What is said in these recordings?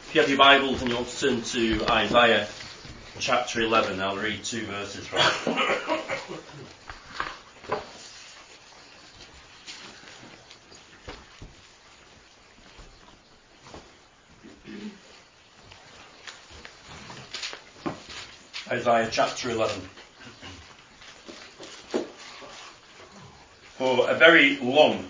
If you have your Bibles and you want to turn to Isaiah chapter 11, I'll read 2 verses from it. Isaiah chapter 11. For a very long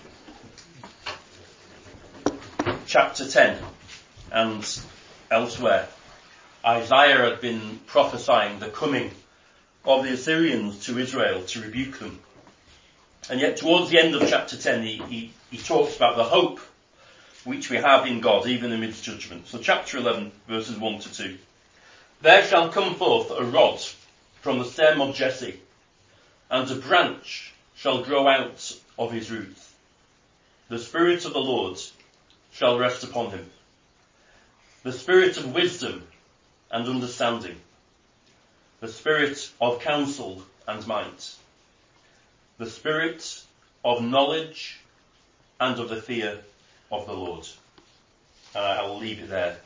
chapter 10 and elsewhere, Isaiah had been prophesying the coming of the Assyrians to Israel to rebuke them. And yet towards the end of chapter 10 he talks about the hope which we have in God even amidst judgment. So chapter 11 verses 1 to 2. There shall come forth a rod from the stem of Jesse, and a branch shall grow out of his roots. The Spirit of the Lord shall rest upon him, the Spirit of wisdom and understanding, the Spirit of counsel and might, the Spirit of knowledge and of the fear of the Lord. And I will leave it there.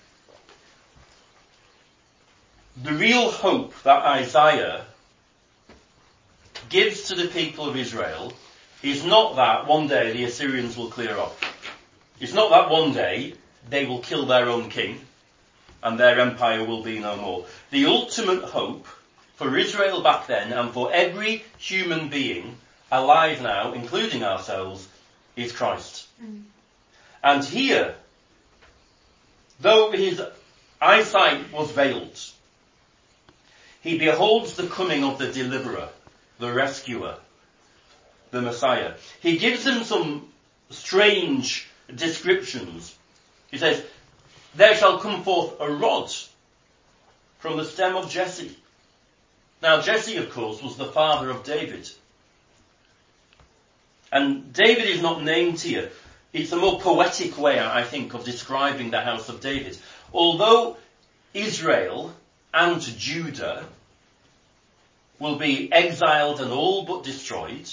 The real hope that Isaiah gives to the people of Israel is not that one day the Assyrians will clear off. It's not that one day they will kill their own king and their empire will be no more. The ultimate hope for Israel back then and for every human being alive now, including ourselves, is Christ. And here, though his eyesight was veiled, he beholds the coming of the deliverer, the rescuer, the Messiah. He gives them some strange descriptions. He says, there shall come forth a rod from the stem of Jesse. Now Jesse, of course, was the father of David. And David is not named here. It's a more poetic way, I think, of describing the house of David. Although Israel and Judah will be exiled and all but destroyed,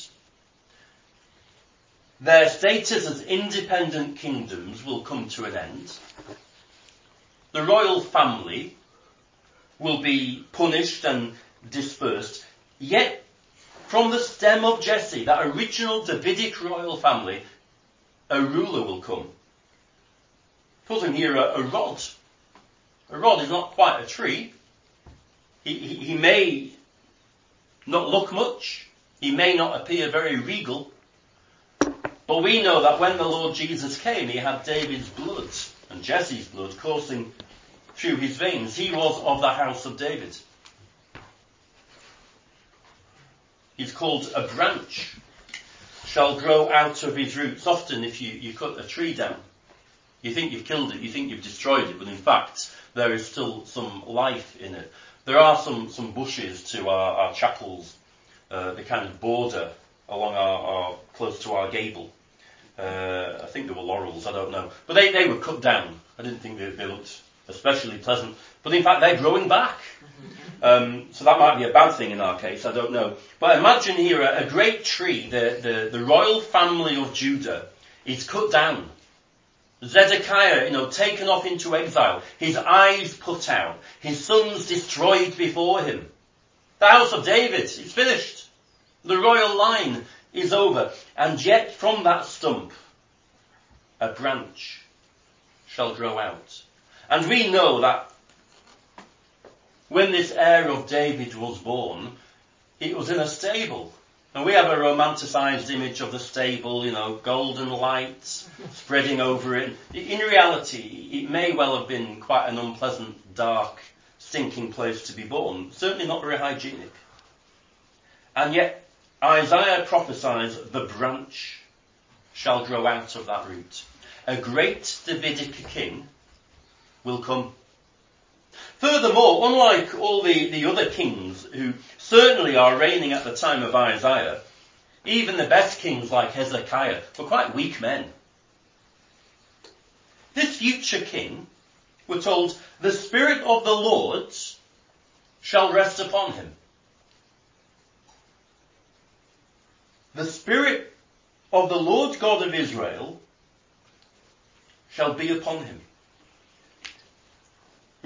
their status as independent kingdoms will come to an end. The royal family will be punished and dispersed. Yet, from the stem of Jesse, that original Davidic royal family, a ruler will come. Putting here a rod. A rod is not quite a tree. He may not look much. He may not appear very regal. But we know that when the Lord Jesus came, he had David's blood and Jesse's blood coursing through his veins. He was of the house of David. He's called a branch shall grow out of his roots. Often if you cut a tree down, you think you've killed it, you think you've destroyed it, but in fact there is still some life in it. There are some bushes to our chapels, the kind of border along our close to our gable. I think they were laurels, I don't know. But they were cut down. I didn't think they looked especially pleasant. But in fact they're growing back. So that might be a bad thing in our case, I don't know. But imagine here a great tree, the royal family of Judah is cut down. Zedekiah, taken off into exile, his eyes put out, his sons destroyed before him. The house of David is finished. The royal line is over. And yet from that stump, a branch shall grow out. And we know that when this heir of David was born, it was in a stable. And we have a romanticised image of the stable, golden lights spreading over it. In reality, it may well have been quite an unpleasant, dark, stinking place to be born. Certainly not very hygienic. And yet, Isaiah prophesies the branch shall grow out of that root. A great Davidic king will come. Furthermore, unlike all the other kings who certainly are reigning at the time of Isaiah, even the best kings like Hezekiah were quite weak men. This future king, we're told, the Spirit of the Lord shall rest upon him. The Spirit of the Lord God of Israel shall be upon him.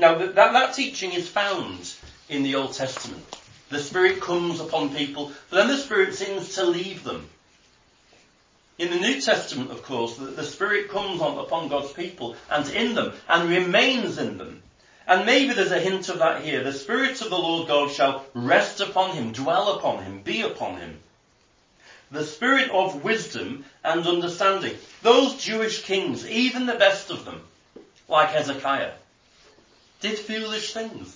Now, that teaching is found in the Old Testament. The Spirit comes upon people, but then the Spirit seems to leave them. In the New Testament, of course, the Spirit comes upon God's people and in them and remains in them. And maybe there's a hint of that here. The Spirit of the Lord God shall rest upon him, dwell upon him, be upon him. The Spirit of wisdom and understanding. Those Jewish kings, even the best of them, like Hezekiah, did foolish things.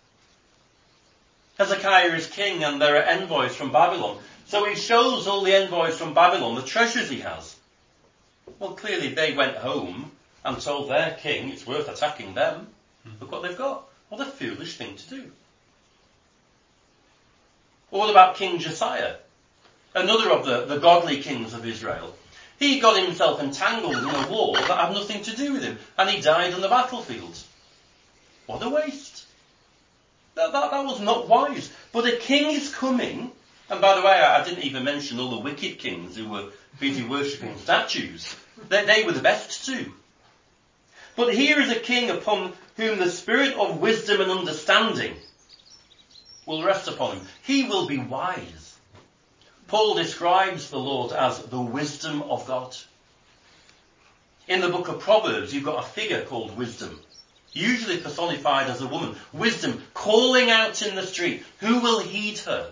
Hezekiah is king and there are envoys from Babylon. So he shows all the envoys from Babylon the treasures he has. Well, clearly they went home and told their king it's worth attacking them. Look what they've got. What a foolish thing to do. What about King Josiah? Another of the godly kings of Israel. He got himself entangled in a war that had nothing to do with him, and he died on the battlefield. What a waste. That was not wise. But a king is coming, and by the way, I didn't even mention all the wicked kings who were busy worshipping statues. They were the best too. But here is a king upon whom the spirit of wisdom and understanding will rest upon him. He will be wise. Paul describes the Lord as the wisdom of God. In the book of Proverbs, you've got a figure called wisdom, usually personified as a woman. Wisdom calling out in the street. Who will heed her?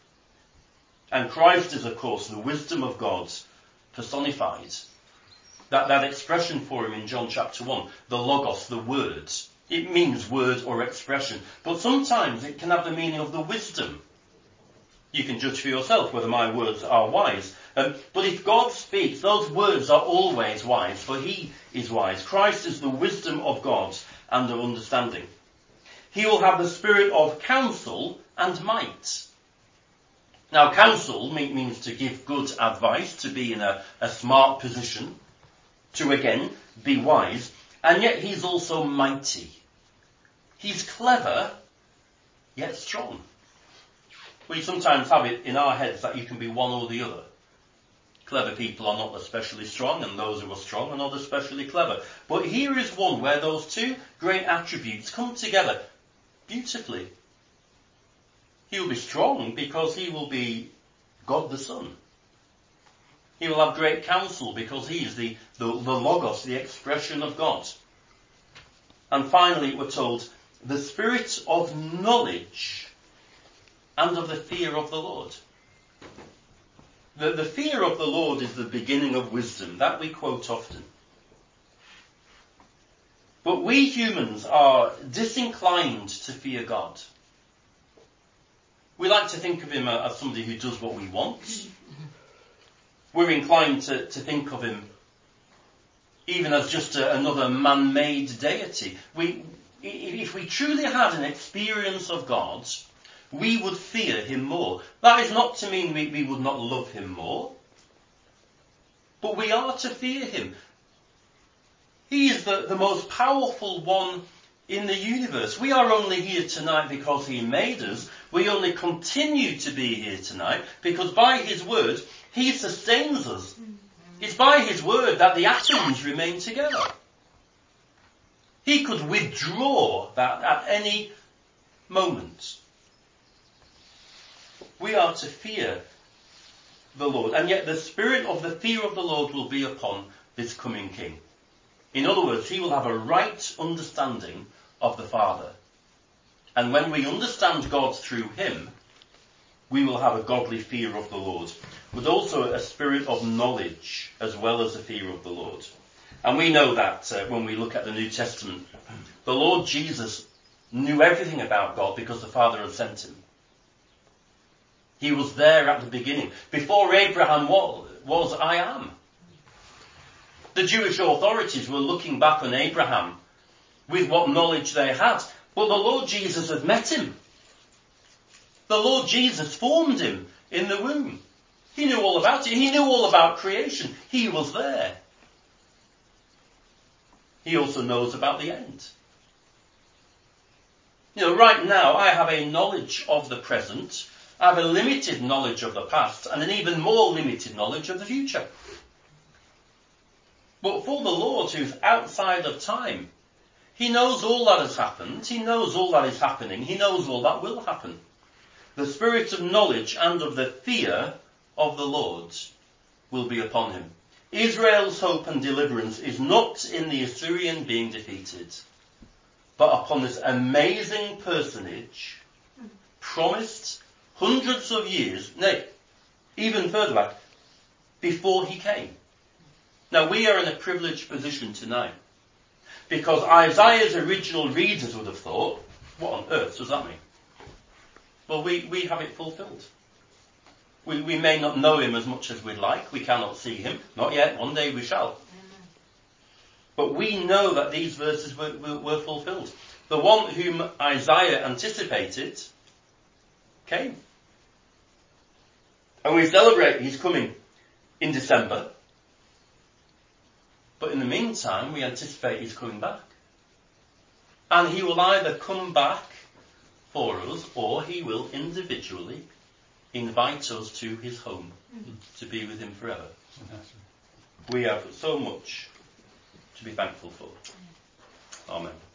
And Christ is, of course, the wisdom of God personified. That expression for him in John chapter 1, the logos, the words. It means word or expression. But sometimes it can have the meaning of the wisdom. You can judge for yourself whether my words are wise. But if God speaks, those words are always wise, for he is wise. Christ is the wisdom of God and of understanding. He will have the spirit of counsel and might. Now, counsel means to give good advice, to be in a smart position, to again be wise, and yet he's also mighty. He's clever, yet strong. We sometimes have it in our heads that you can be one or the other. Clever people are not especially strong, and those who are strong are not especially clever. But here is one where those two great attributes come together beautifully. He will be strong because he will be God the Son. He will have great counsel because he is the logos, the expression of God. And finally, we're told, the spirit of knowledge and of the fear of the Lord. The fear of the Lord is the beginning of wisdom. That we quote often. But we humans are disinclined to fear God. We like to think of him as somebody who does what we want. We're inclined to think of him even as just another man-made deity. If we truly had an experience of God, we would fear him more. That is not to mean we would not love him more, but we are to fear him. He is the most powerful one in the universe. We are only here tonight because he made us. We only continue to be here tonight because by his word, he sustains us. It's by his word that the atoms remain together. He could withdraw that at any moment. We are to fear the Lord, and yet the spirit of the fear of the Lord will be upon this coming king. In other words, he will have a right understanding of the Father. And when we understand God through him, we will have a godly fear of the Lord, but also a spirit of knowledge as well as a fear of the Lord. And we know that when we look at the New Testament, the Lord Jesus knew everything about God because the Father had sent him. He was there at the beginning. Before Abraham was I am. The Jewish authorities were looking back on Abraham with what knowledge they had. But the Lord Jesus had met him. The Lord Jesus formed him in the womb. He knew all about it. He knew all about creation. He was there. He also knows about the end. Right now I have a knowledge of the present. I have a limited knowledge of the past and an even more limited knowledge of the future. But for the Lord, who's outside of time, He knows all that has happened. He knows all that is happening. He knows all that will happen. The spirit of knowledge and of the fear of the Lord will be upon him. Israel's hope and deliverance is not in the Assyrian being defeated, but upon this amazing personage promised hundreds of years, nay, even further back, before he came. Now we are in a privileged position tonight, because Isaiah's original readers would have thought, what on earth does that mean? Well, we have it fulfilled. We may not know him as much as we'd like. We cannot see him. Not yet. One day we shall. But we know that these verses were fulfilled. The one whom Isaiah anticipated came. And we celebrate his coming in December. But in the meantime, we anticipate he's coming back. And he will either come back for us, or he will individually invite us to his home to be with him forever. We have so much to be thankful for. Amen.